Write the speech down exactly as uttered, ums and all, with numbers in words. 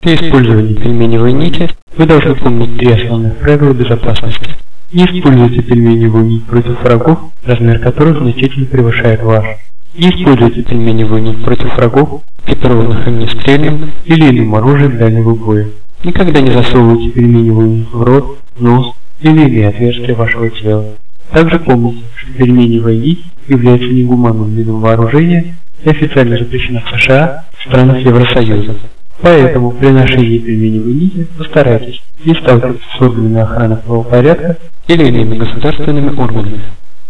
При использовании пельменевой нити вы должны помнить три основных правила безопасности. Не используйте пельменевую нить против врагов, размер которых значительно превышает ваш. Не используйте пельменевую нить против врагов, экипированных огнестрельным или иным оружием дальнего боя. Никогда не засовывайте пельменевую нить в рот, нос или иные отверстия вашего тела. Также помните, что пельменевая нить является негуманным видом вооружения и официально запрещена в США и странах Евросоюза. Поэтому при ношении пельменевой нити постарайтесь не сталкиваться с органами охраны правопорядка или иными государственными органами.